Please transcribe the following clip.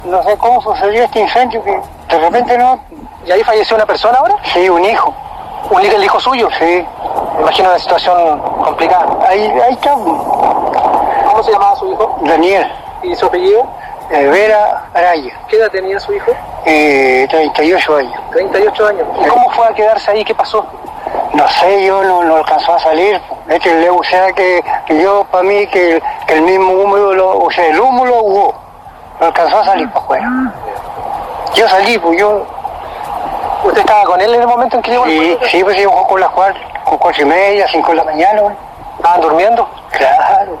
No sé cómo sucedió este incendio, que de repente no... ¿Y ahí falleció una persona ahora? Sí, un hijo. ¿El hijo suyo? Sí. Me imagino una situación complicada. Ahí está. ¿Cómo se llamaba su hijo? Daniel. ¿Y su apellido? Vera Araya. ¿Qué edad tenía su hijo? 38 años. 38 años. ¿Y cómo fue a quedarse ahí? ¿Qué pasó? No sé, yo no alcanzó a salir. O sea que yo, para mí, que el mismo humo, el humo lo ahogó. No alcanzó a salir para afuera. Yo salí, pues yo... ¿Usted estaba con él en el momento en que llegó? Sí, pues yo con las 4:30, 5 de la mañana. ¿Estaban durmiendo? Claro.